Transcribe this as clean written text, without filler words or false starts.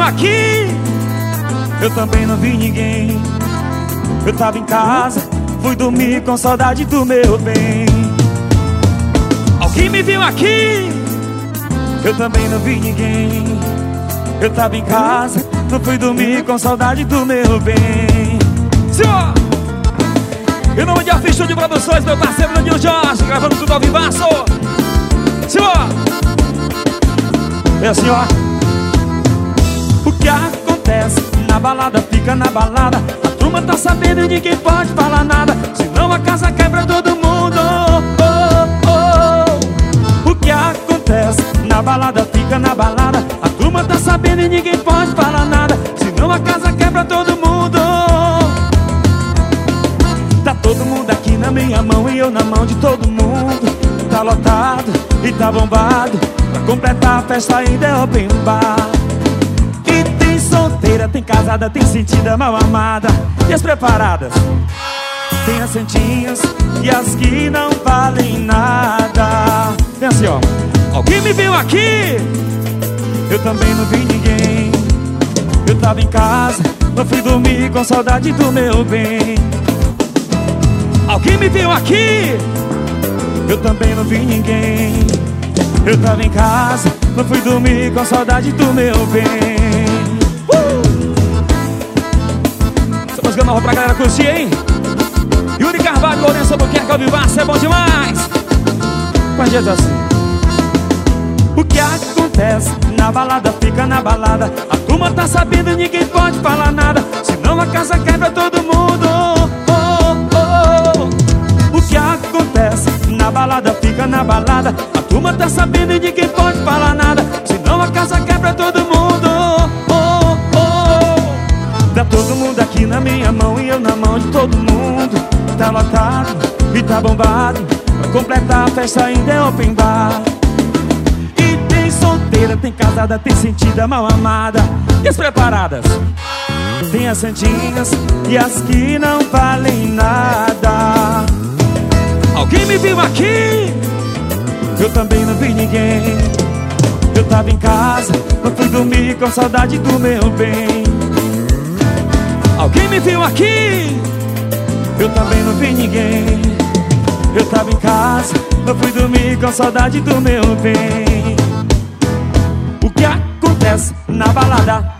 aqui? Eu também não vi ninguém. Eu tava em casa, fui dormir com saudade do meu bem. Alguém me viu aqui? Eu também não vi ninguém. Eu tava em casa, não fui dormir com saudade do meu bem. Senhor! E no Mundial Estúdio de Produções, meu parceiro Nandinho Jorge, gravando tudo ao vivaço. Senhor! É assim, ó. O que acontece na balada fica na balada. A turma tá sabendo e ninguém pode falar nada, senão a casa quebra todo mundo. O que acontece na balada fica na balada. A turma tá sabendo e ninguém pode falar nada, senão a casa quebra todo mundo. Tá todo mundo aqui na minha mão e eu na mão de todo mundo. Tá lotado e tá bombado. Pra completar a festa ainda é open bar. E tem solteira, tem casada, tem sentida, mal amada. E as preparadas? Tem as santinhas e as que não valem nada. Tem assim, ó. Alguém me viu aqui? Eu também não vi ninguém. Eu tava em casa, não fui dormir com saudade do meu bem. Alguém me viu aqui? Eu também não vi ninguém. Eu tava em casa, não fui dormir com saudade do meu bem. Essa música nova pra galera curtir, hein? Yuri Carvalho, Lourenço Albuquerque, ao vivaço, é bom demais. Com a gente assim. O que acontece na balada fica na balada. A turma tá sabendo e ninguém pode falar nada, senão a casa quebra todo mundo. O que acontece na balada fica na balada. A turma tá sabendo e ninguém pode falar nada, senão a casa quebra todo mundo. Tá todo mundo aqui na minha mão e eu na mão de todo mundo. Tá lotado e tá bombado. Pra completar a festa ainda é open bar. E tem solteira, tem casada, tem sentida, mal amada. E as preparadas? Tem as santinhas e as que não valem nada. Alguém me viu aqui? Eu também não vi ninguém. Eu tava em casa, não fui dormir com saudade do meu bem. Alguém me viu aqui? Eu também não vi ninguém. Eu tava em casa, não fui dormir com saudade do meu bem. O que acontece na balada